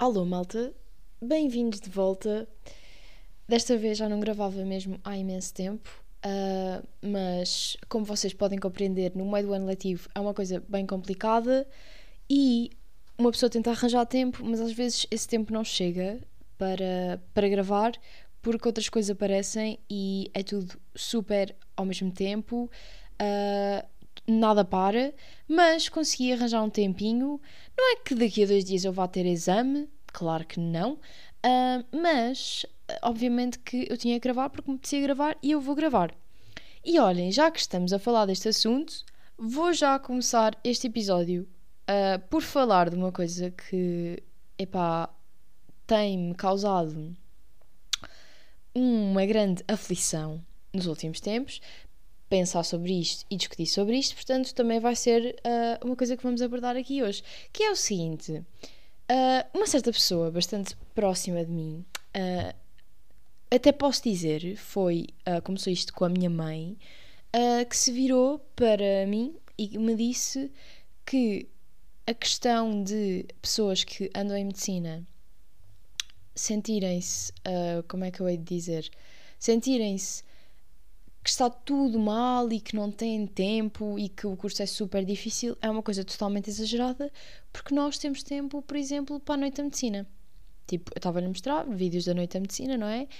Alô, malta, bem-vindos de volta. Desta vez já não gravava mesmo há imenso tempo, mas como vocês podem compreender, no meio do ano letivo é uma coisa bem complicada e uma pessoa tenta arranjar tempo, mas às vezes esse tempo não chega para gravar porque outras coisas aparecem e é tudo super ao mesmo tempo, ah, nada para, mas consegui arranjar um tempinho. Não é que daqui a 2 dias eu vá ter exame, claro que não, mas obviamente que eu tinha que gravar porque me apetecia gravar e eu vou gravar. E olhem, já que estamos a falar deste assunto, vou já começar este episódio por falar de uma coisa que, epá, tem-me causado uma grande aflição nos últimos tempos. Pensar sobre isto e discutir sobre isto, portanto, também vai ser uma coisa que vamos abordar aqui hoje, que é o seguinte. Uma certa pessoa bastante próxima de mim, até posso dizer, começou isto com a minha mãe, que se virou para mim e me disse que a questão de pessoas que andam em medicina sentirem-se, como é que eu hei de dizer, sentirem-se que está tudo mal e que não têm tempo e que o curso é super difícil, é uma coisa totalmente exagerada, porque nós temos tempo, por exemplo, para a noite da medicina. Tipo, eu estava-lhe a mostrar vídeos da noite da medicina, não é?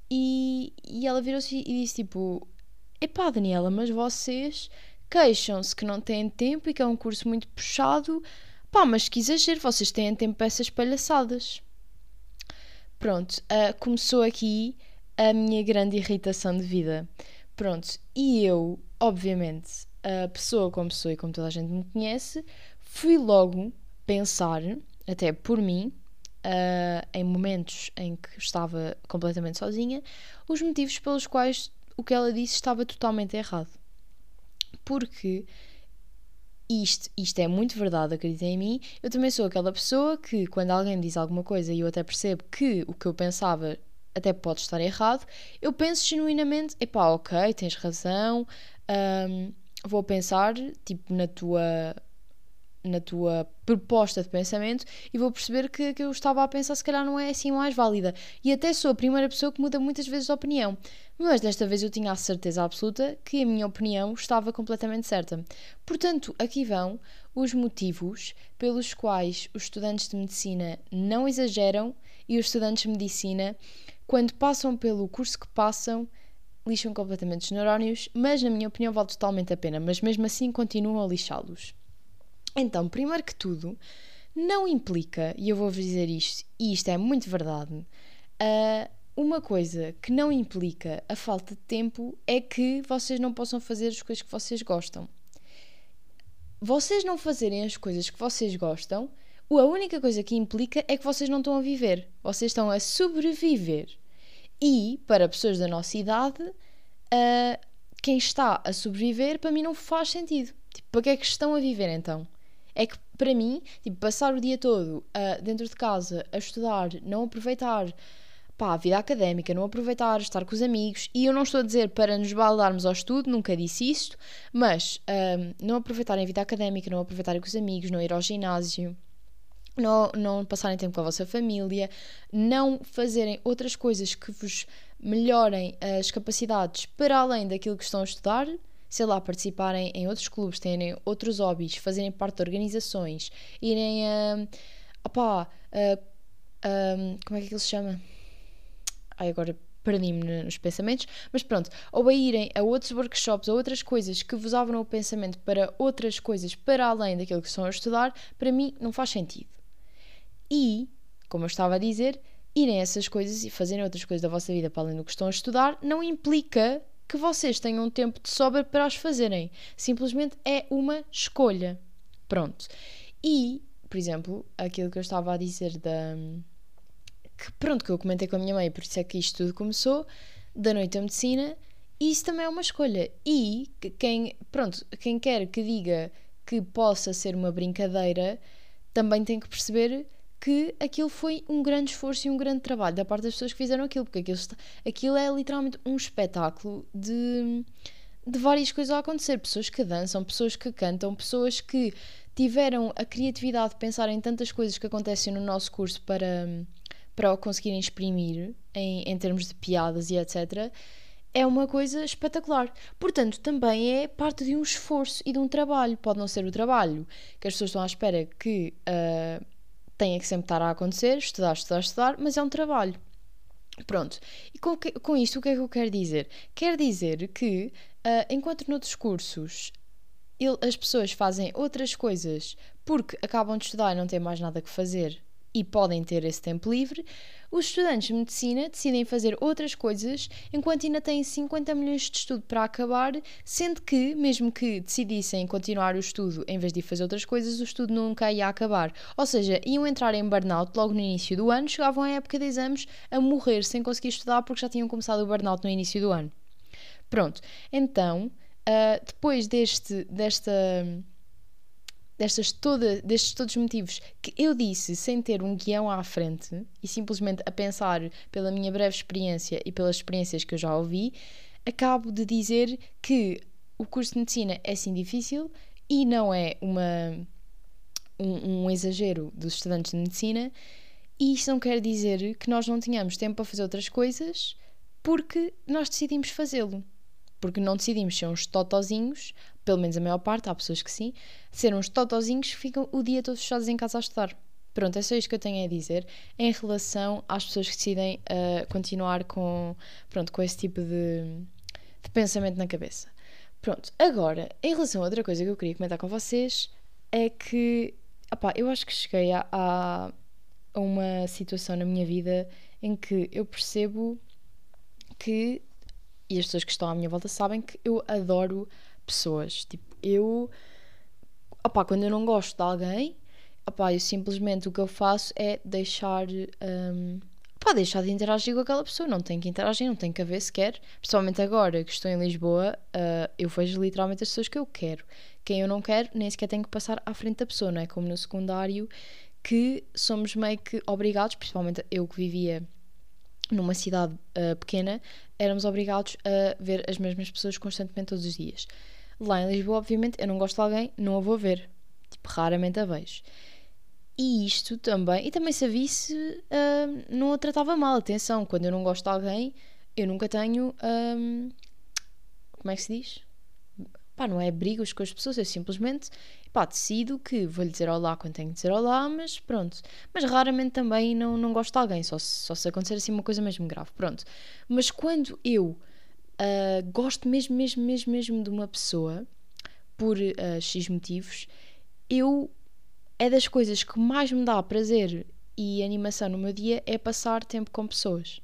E ela virou-se e disse tipo, epá, Daniela, mas vocês queixam-se que não têm tempo e que é um curso muito puxado. Pá, mas que exagero, vocês têm tempo para essas palhaçadas. Pronto, começou aqui a minha grande irritação de vida. Pronto, e eu, obviamente, a pessoa como sou e como toda a gente me conhece, fui logo pensar, até por mim, em momentos em que estava completamente sozinha, os motivos pelos quais o que ela disse estava totalmente errado. Porque isto é muito verdade, acreditem em mim, eu também sou aquela pessoa que, quando alguém me diz alguma coisa e eu até percebo que o que eu pensava até pode estar errado, eu penso genuinamente, epá, ok, tens razão, vou pensar, tipo, na tua proposta de pensamento e vou perceber que eu estava a pensar se calhar não é assim mais válida. E até sou a primeira pessoa que muda muitas vezes de opinião. Mas desta vez eu tinha a certeza absoluta que a minha opinião estava completamente certa. Portanto, aqui vão os motivos pelos quais os estudantes de medicina não exageram e os estudantes de medicina, quando passam pelo curso que passam, lixam completamente os neurónios, mas na minha opinião vale totalmente a pena, mas mesmo assim continuam a lixá-los. Então, primeiro que tudo, não implica, e eu vou-vos dizer isto, e isto é muito verdade, uma coisa que não implica a falta de tempo é que vocês não possam fazer as coisas que vocês gostam. Vocês não fazerem as coisas que vocês gostam, a única coisa que implica é que vocês não estão a viver. Vocês estão a sobreviver. E, para pessoas da nossa idade, quem está a sobreviver, para mim não faz sentido. Tipo, para que é que estão a viver então? É que, para mim, tipo, passar o dia todo dentro de casa a estudar, não aproveitar a vida académica, não aproveitar, estar com os amigos, e eu não estou a dizer para nos baldarmos ao estudo, nunca disse isto, mas não aproveitarem a vida académica, não aproveitarem com os amigos, não ir ao ginásio, não passarem tempo com a vossa família, não fazerem outras coisas que vos melhorem as capacidades para além daquilo que estão a estudar, sei lá, participarem em outros clubes, terem outros hobbies, fazerem parte de organizações, irem como é que ele se chama? Ai, agora perdi-me nos pensamentos, mas pronto, ou a irem a outros workshops, a outras coisas que vos abram o pensamento para outras coisas para além daquilo que estão a estudar, para mim não faz sentido. E, como eu estava a dizer, irem a essas coisas e fazerem outras coisas da vossa vida para além do que estão a estudar não implica que vocês tenham tempo de sobra para as fazerem. Simplesmente é uma escolha. Pronto. E, por exemplo, aquilo que eu estava a dizer que eu comentei com a minha mãe, por isso é que isto tudo começou, da noite da medicina, e isso também é uma escolha. E quem quer que diga que possa ser uma brincadeira, também tem que perceber que aquilo foi um grande esforço e um grande trabalho da parte das pessoas que fizeram aquilo, porque aquilo é literalmente um espetáculo de várias coisas a acontecer. Pessoas que dançam, pessoas que cantam, pessoas que tiveram a criatividade de pensar em tantas coisas que acontecem no nosso curso para o conseguirem exprimir em termos de piadas e etc., é uma coisa espetacular. Portanto, também é parte de um esforço e de um trabalho. Pode não ser o trabalho que as pessoas estão à espera que tenha que sempre estar a acontecer, estudar, estudar, estudar, mas é um trabalho. Pronto. E com isto, o que é que eu quero dizer? Quero dizer que, enquanto noutros cursos as pessoas fazem outras coisas porque acabam de estudar e não têm mais nada que fazer e podem ter esse tempo livre, os estudantes de medicina decidem fazer outras coisas enquanto ainda têm 50 milhões de estudo para acabar, sendo que, mesmo que decidissem continuar o estudo em vez de fazer outras coisas, o estudo nunca ia acabar. Ou seja, iam entrar em burnout logo no início do ano, chegavam à época de exames a morrer sem conseguir estudar porque já tinham começado o burnout no início do ano. Pronto, então, depois destes todos os motivos que eu disse sem ter um guião à frente e simplesmente a pensar pela minha breve experiência e pelas experiências que eu já ouvi, acabo de dizer que o curso de medicina é sim difícil e não é um exagero dos estudantes de medicina, e isso não quer dizer que nós não tenhamos tempo para fazer outras coisas porque nós decidimos fazê-lo. Porque não decidimos ser uns totozinhos, pelo menos a maior parte, há pessoas que sim, ser uns totozinhos que ficam o dia todo fechados em casa a estudar. Pronto, é só isto que eu tenho a dizer em relação às pessoas que decidem continuar com esse tipo de pensamento na cabeça. Pronto, agora, em relação a outra coisa que eu queria comentar com vocês, é que, eu acho que cheguei a uma situação na minha vida em que eu percebo que, e as pessoas que estão à minha volta sabem que eu adoro pessoas. Tipo, quando eu não gosto de alguém, eu simplesmente o que eu faço é deixar de interagir com aquela pessoa. Não tenho que interagir, não tenho que haver sequer. Principalmente agora que estou em Lisboa, eu vejo literalmente as pessoas que eu quero. Quem eu não quero, nem sequer tenho que passar à frente da pessoa, não é? Como no secundário, que somos meio que obrigados, principalmente eu que vivia numa cidade pequena, éramos obrigados a ver as mesmas pessoas constantemente todos os dias. Lá em Lisboa, obviamente, eu não gosto de alguém, não a vou ver. Tipo, raramente a vejo. E isto também, e também se a visse, não a tratava mal. Atenção, quando eu não gosto de alguém, eu nunca tenho, como é que se diz? Não é brigas com as pessoas, eu simplesmente, decido que vou-lhe dizer olá quando tenho de dizer olá, mas pronto. Mas raramente também não gosto de alguém, só se acontecer assim uma coisa mesmo grave, pronto. Mas quando eu gosto mesmo de uma pessoa, por X motivos, é das coisas que mais me dá prazer e animação no meu dia é passar tempo com pessoas.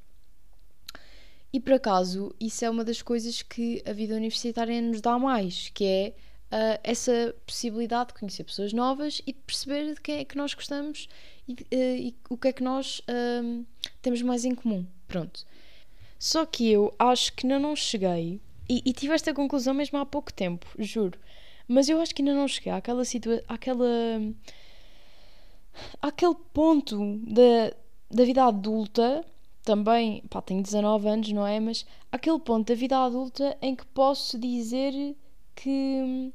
E por acaso, isso é uma das coisas que a vida universitária nos dá mais, que é essa possibilidade de conhecer pessoas novas e de perceber de quem é que nós gostamos e o que é que nós temos mais em comum. Pronto. Só que eu acho que ainda não cheguei, e tive esta conclusão mesmo há pouco tempo, juro, mas eu acho que ainda não cheguei àquele ponto da vida adulta. Também, tenho 19 anos, não é? Mas aquele ponto da vida adulta em que posso dizer que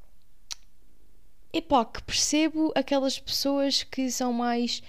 que percebo aquelas pessoas que são mais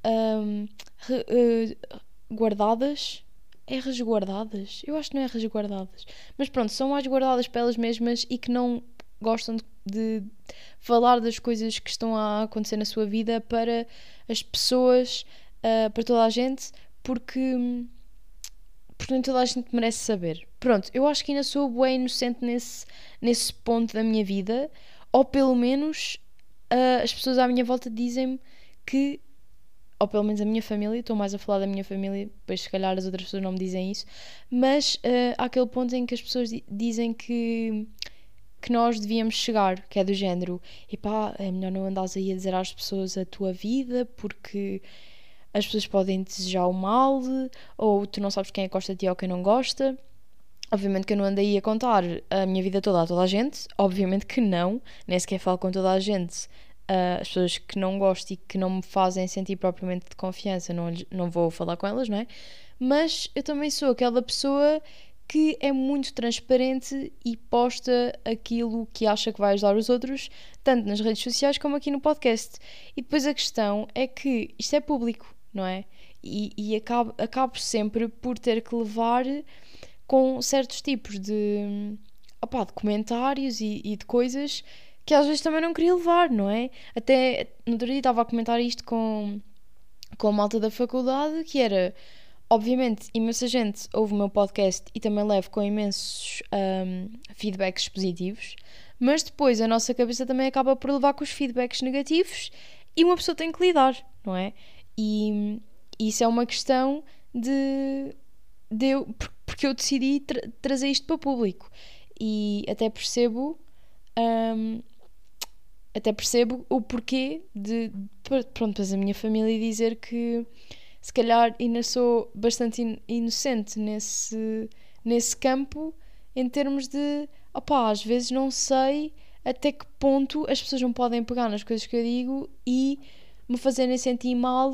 guardadas. É resguardadas? Eu acho que não é resguardadas. Mas pronto, são mais guardadas para elas mesmas e que não gostam de falar das coisas que estão a acontecer na sua vida para as pessoas, para toda a gente, porque nem toda a gente merece saber. Pronto, eu acho que ainda sou bem inocente nesse ponto da minha vida, ou pelo menos as pessoas à minha volta dizem-me que, ou pelo menos a minha família, estou mais a falar da minha família, depois se calhar as outras pessoas não me dizem isso, mas há aquele ponto em que as pessoas dizem que nós devíamos chegar, que é do género, é melhor não andares aí a dizer às pessoas a tua vida, porque as pessoas podem desejar o mal, ou tu não sabes quem é que gosta de ti ou quem não gosta. Obviamente que eu não ando aí a contar a minha vida toda a toda a gente, obviamente que não, nem sequer falo com toda a gente. As pessoas que não gosto e que não me fazem sentir propriamente de confiança, não vou falar com elas, não é? Mas eu também sou aquela pessoa que é muito transparente e posta aquilo que acha que vai ajudar os outros, tanto nas redes sociais como aqui no podcast. E depois a questão é que isto é público, não é? E acabo sempre por ter que levar com certos tipos de comentários e de coisas que às vezes também não queria levar, não é? Até no outro dia estava a comentar isto com a malta da faculdade, que era, obviamente, imensa gente ouve o meu podcast e também levo com imensos feedbacks positivos, mas depois a nossa cabeça também acaba por levar com os feedbacks negativos e uma pessoa tem que lidar, não é? E isso é uma questão porque eu decidi trazer isto para o público e até percebo o porquê pronto, mas a minha família dizer que se calhar ainda sou bastante inocente nesse campo, em termos de às vezes não sei até que ponto as pessoas não podem pegar nas coisas que eu digo e me fazerem sentir mal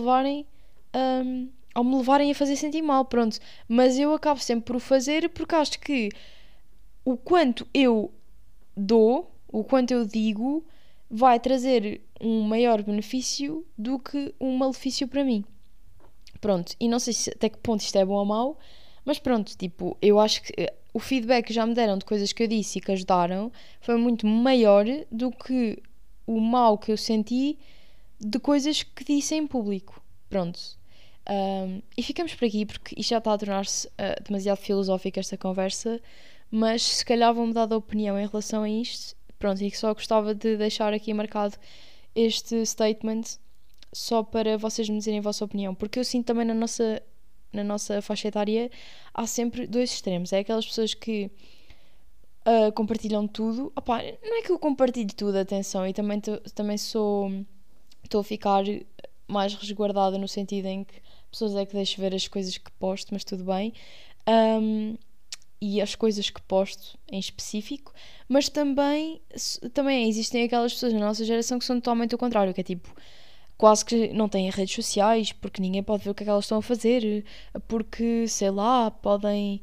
ou me levarem a fazer sentir mal, pronto. Mas eu acabo sempre por o fazer porque acho que o quanto eu dou, o quanto eu digo, vai trazer um maior benefício do que um malefício para mim. Pronto, e não sei até que ponto isto é bom ou mau, mas pronto, tipo, eu acho que o feedback que já me deram de coisas que eu disse e que ajudaram foi muito maior do que o mal que eu senti de coisas que disse em público. Pronto. E ficamos por aqui porque isto já está a tornar-se demasiado filosófica esta conversa, mas se calhar vou mudar de opinião em relação a isto. Pronto, e que só gostava de deixar aqui marcado este statement só para vocês me dizerem a vossa opinião, porque eu sinto também na nossa faixa etária há sempre dois extremos. É aquelas pessoas que compartilham tudo. Não é que eu compartilho tudo, atenção, e também estou a ficar mais resguardada no sentido em que pessoas é que deixo ver as coisas que posto, mas tudo bem. E as coisas que posto em específico, mas também existem aquelas pessoas na nossa geração que são totalmente o contrário, que é tipo, quase que não têm redes sociais, porque ninguém pode ver o que é que elas estão a fazer, porque, sei lá, podem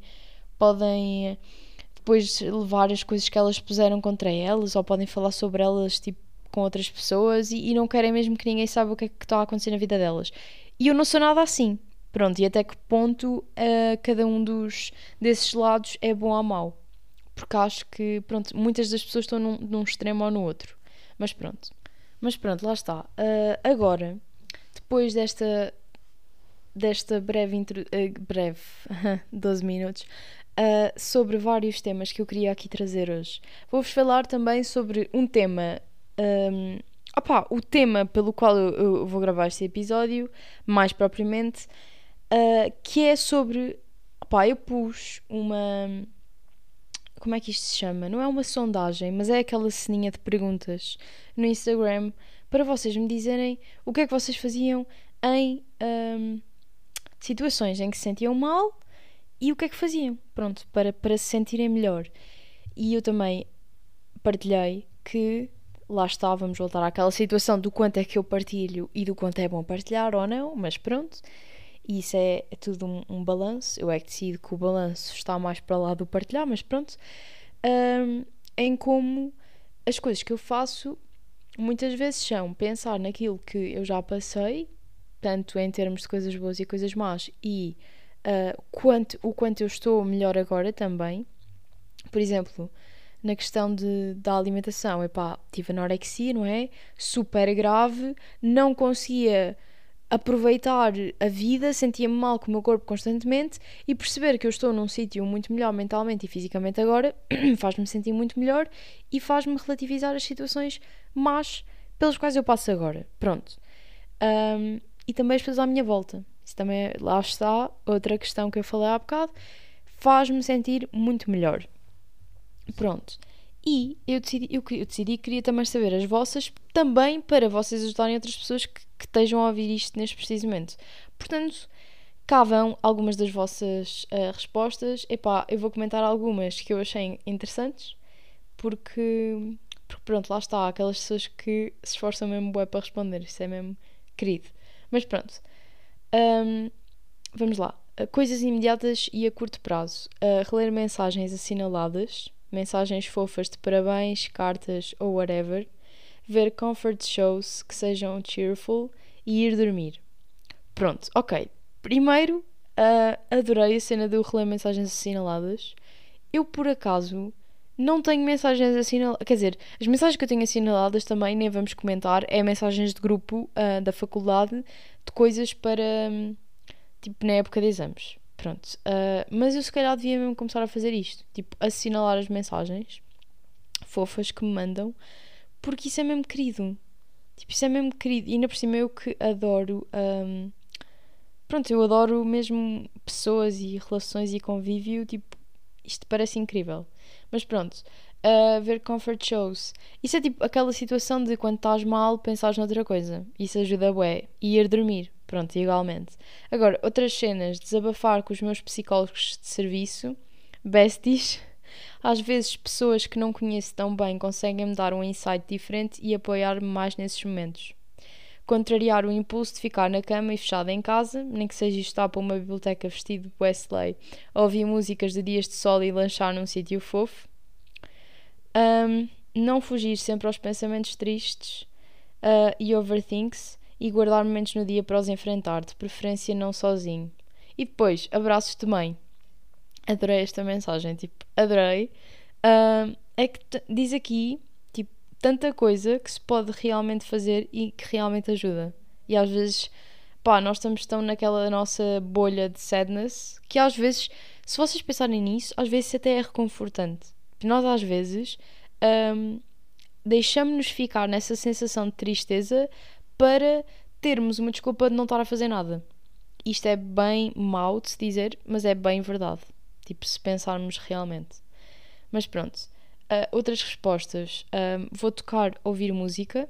depois levar as coisas que elas puseram contra elas, ou podem falar sobre elas, tipo, com outras pessoas, e não querem mesmo que ninguém saiba o que é que está a acontecer na vida delas. E eu não sou nada assim. Pronto, e até que ponto cada um desses lados é bom ou mau. Porque acho que, pronto, muitas das pessoas estão num extremo ou no outro. Mas pronto, lá está. Agora, depois desta breve 12 minutos, sobre vários temas que eu queria aqui trazer hoje, vou-vos falar também sobre um tema... o tema pelo qual eu vou gravar este episódio, mais propriamente... que é sobre... eu pus uma... Como é que isto se chama? Não é uma sondagem, mas é aquela ceninha de perguntas no Instagram para vocês me dizerem o que é que vocês faziam em situações em que se sentiam mal e o que é que faziam, pronto, para se sentirem melhor. E eu também partilhei que... Lá está, vamos voltar àquela situação do quanto é que eu partilho e do quanto é bom partilhar ou não, mas pronto... E isso é tudo um balanço. Eu é que decido que o balanço está mais para lá do partilhar, mas pronto. Em como as coisas que eu faço muitas vezes são pensar naquilo que eu já passei, tanto em termos de coisas boas e coisas más, e o quanto eu estou melhor agora também. Por exemplo, na questão da alimentação, tive anorexia, não é? Super grave, não conseguia aproveitar a vida, sentia-me mal com o meu corpo constantemente, e perceber que eu estou num sítio muito melhor mentalmente e fisicamente agora faz-me sentir muito melhor e faz-me relativizar as situações más pelas quais eu passo agora. Pronto. E também as pessoas à minha volta. Isso também, lá está, outra questão que eu falei há bocado, faz-me sentir muito melhor. Pronto. E eu decidi que queria também saber as vossas, também para vocês ajudarem outras pessoas que estejam a ouvir isto neste preciso momento. Portanto, cá vão algumas das vossas respostas. Eu vou comentar algumas que eu achei interessantes, porque pronto, lá está, aquelas pessoas que se esforçam mesmo bué para responder, isso é mesmo querido. Mas pronto, vamos lá. Coisas imediatas e a curto prazo. Reler mensagens assinaladas, mensagens fofas de parabéns, cartas ou whatever. Ver comfort shows que sejam cheerful e ir dormir. Pronto, ok. Primeiro, adorei a cena de eu reler mensagens assinaladas. Eu, por acaso, não tenho mensagens assinaladas. Quer dizer, as mensagens que eu tenho assinaladas também, nem vamos comentar, é mensagens de grupo da faculdade de coisas para, tipo, na época de exames. Pronto. Mas eu, se calhar, devia mesmo começar a fazer isto. Tipo, assinalar as mensagens fofas que me mandam, porque isso é mesmo querido. Tipo, isso é mesmo querido. E ainda por cima eu que adoro. Pronto, eu adoro mesmo pessoas e relações e convívio. Tipo, isto parece incrível. Mas pronto, ver comfort shows. Isso é tipo aquela situação de quando estás mal, pensares noutra coisa. Isso ajuda bué. E ir dormir. Pronto, igualmente. Agora, outras cenas. Desabafar com os meus psicólogos de serviço. Besties. Às vezes, pessoas que não conheço tão bem conseguem-me dar um insight diferente e apoiar-me mais nesses momentos. Contrariar o impulso de ficar na cama e fechada em casa, nem que seja estar para uma biblioteca vestido de Wesley, ouvir músicas de dias de sol e lanchar num sítio fofo. Não fugir sempre aos pensamentos tristes e overthinks e guardar momentos no dia para os enfrentar, de preferência não sozinho. E depois, abraços de mãe. Adorei esta mensagem, tipo, adorei. É que diz aqui, tipo, tanta coisa que se pode realmente fazer e que realmente ajuda. E às vezes, pá, nós estamos tão naquela nossa bolha de sadness que às vezes, se vocês pensarem nisso, às vezes até é reconfortante. Nós às vezes deixamos-nos ficar nessa sensação de tristeza para termos uma desculpa de não estar a fazer nada. Isto é bem mau de se dizer, mas é bem verdade. Tipo, se pensarmos realmente. Mas pronto. Outras respostas. Vou tocar ouvir música.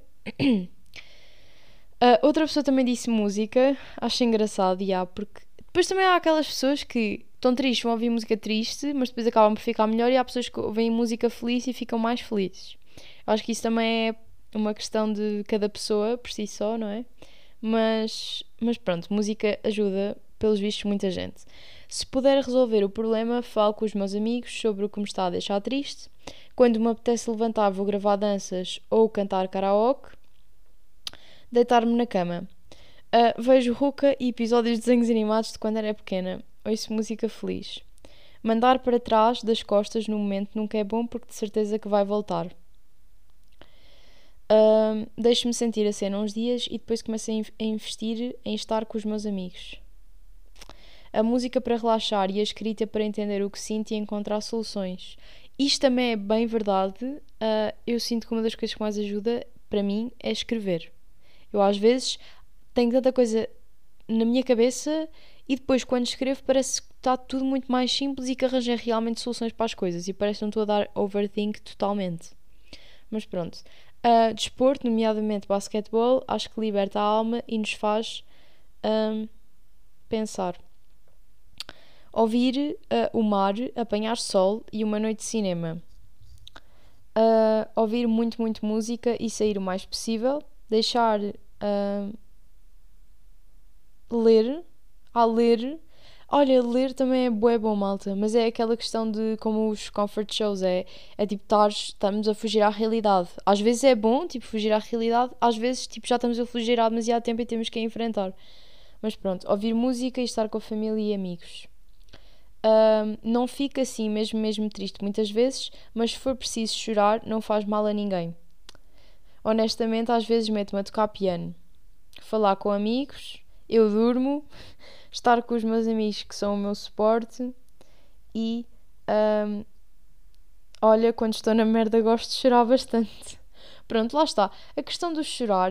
Outra pessoa também disse música. Acho engraçado, porque depois também há aquelas pessoas que estão tristes, vão ouvir música triste, mas depois acabam por ficar melhor, e há pessoas que ouvem música feliz e ficam mais felizes. Eu acho que isso também é uma questão de cada pessoa por si só, não é? Mas pronto, música ajuda, pelos vistos, muita gente. Se puder resolver o problema, falo com os meus amigos sobre o que me está a deixar triste. Quando me apetece levantar, vou gravar danças ou cantar karaoke. Deitar-me na cama. Vejo Ruka e episódios de desenhos animados de quando era pequena. Ouço música feliz. Mandar para trás das costas no momento nunca é bom, porque de certeza que vai voltar. Deixo-me sentir a cena uns dias e depois começo a investir em estar com os meus amigos. A música para relaxar e a escrita para entender o que sinto e encontrar soluções. Isto também é bem verdade. Eu sinto que uma das coisas que mais ajuda para mim é escrever. Eu às vezes tenho tanta coisa na minha cabeça e depois quando escrevo parece que está tudo muito mais simples e que arranjei realmente soluções para as coisas e parece que não estou a dar overthink totalmente. Mas pronto. Desporto, nomeadamente basquetebol, acho que liberta a alma e nos faz pensar. Ouvir o mar, apanhar sol e uma noite de cinema. Ouvir muito, muito música e sair o mais possível. Deixar ler. Ler. Olha, ler também é bué bom, malta, mas é aquela questão de como os comfort shows é tipo, estamos a fugir à realidade. Às vezes é bom, tipo, fugir à realidade, às vezes, tipo, já estamos a fugir há demasiado tempo e temos que a enfrentar. Mas pronto, ouvir música e estar com a família e amigos. Não fica assim mesmo triste muitas vezes, mas se for preciso chorar, não faz mal a ninguém. Honestamente, às vezes meto-me a tocar piano. Falar com amigos, eu durmo, estar com os meus amigos que são o meu suporte e olha, quando estou na merda gosto de chorar bastante. Pronto, lá está. A questão do chorar,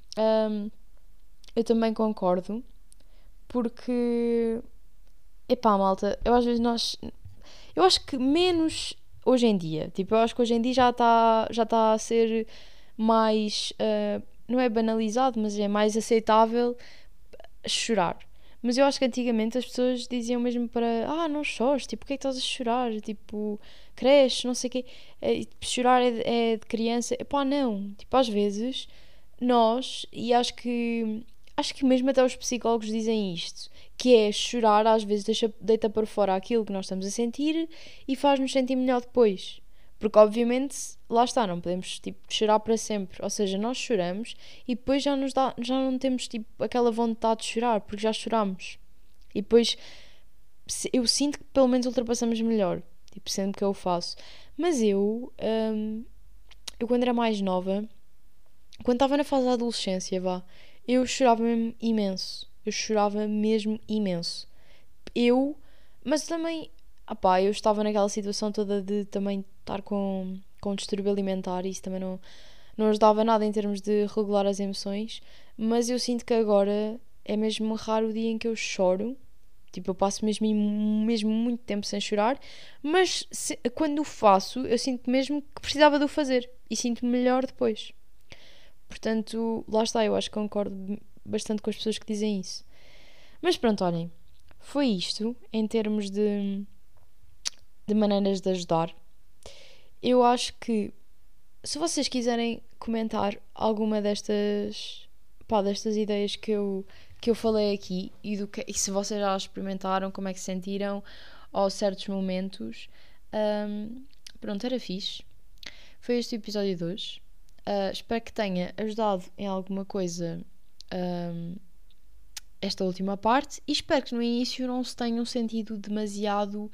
eu também concordo, porque epá, malta, eu às vezes eu acho que menos hoje em dia, tipo, eu acho que hoje em dia já está a ser mais, não é banalizado, mas é mais aceitável chorar. Mas eu acho que antigamente as pessoas diziam mesmo para não chores, tipo, porque é que estás a chorar? Tipo, cresce, não sei o quê. Tipo, chorar é de criança. Epá, não. Tipo, às vezes, nós, e acho que acho que mesmo até os psicólogos dizem isto, que é chorar às vezes deita para fora aquilo que nós estamos a sentir e faz-nos sentir melhor depois. Porque obviamente, lá está, não podemos tipo, chorar para sempre. Ou seja, nós choramos e depois já não temos tipo, aquela vontade de chorar, porque já choramos. E depois eu sinto que pelo menos ultrapassamos melhor, tipo, sempre que eu faço. Mas eu quando era mais nova, quando estava na fase da adolescência, vá, eu chorava mesmo imenso. Eu chorava mesmo imenso. Eu, mas também, eu estava naquela situação toda de também estar com distúrbio alimentar e isso também não ajudava nada em termos de regular as emoções. Mas eu sinto que agora é mesmo raro o dia em que eu choro. Tipo, eu passo mesmo muito tempo sem chorar, mas quando o faço, eu sinto mesmo que precisava de o fazer e sinto-me melhor depois. Portanto, lá está, eu acho que concordo bastante com as pessoas que dizem isso. Mas pronto, olhem, foi isto em termos de maneiras de ajudar. Eu acho que se vocês quiserem comentar alguma destas ideias que eu falei aqui e se vocês já experimentaram, como é que se sentiram ou certos momentos, pronto, era fixe. Foi este o episódio de hoje. Espero que tenha ajudado em alguma coisa esta última parte e espero que no início não tenham sentido demasiado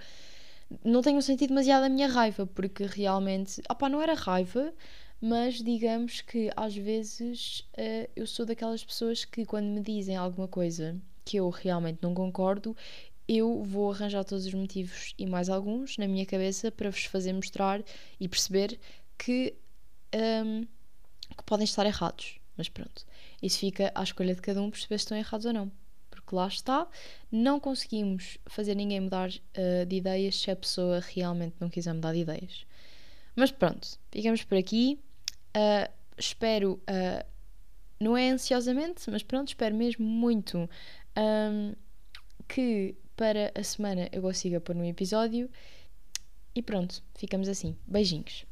a minha raiva, porque realmente, não era raiva, mas digamos que às vezes eu sou daquelas pessoas que quando me dizem alguma coisa que eu realmente não concordo, eu vou arranjar todos os motivos e mais alguns na minha cabeça para vos fazer mostrar e perceber que podem estar errados. Mas pronto, isso fica à escolha de cada um perceber se estão errados ou não. Porque lá está, não conseguimos fazer ninguém mudar de ideias se a pessoa realmente não quiser mudar de ideias. Mas pronto, ficamos por aqui. Espero, não é ansiosamente, mas pronto, espero mesmo muito que para a semana eu consiga pôr um episódio. E pronto, ficamos assim. Beijinhos.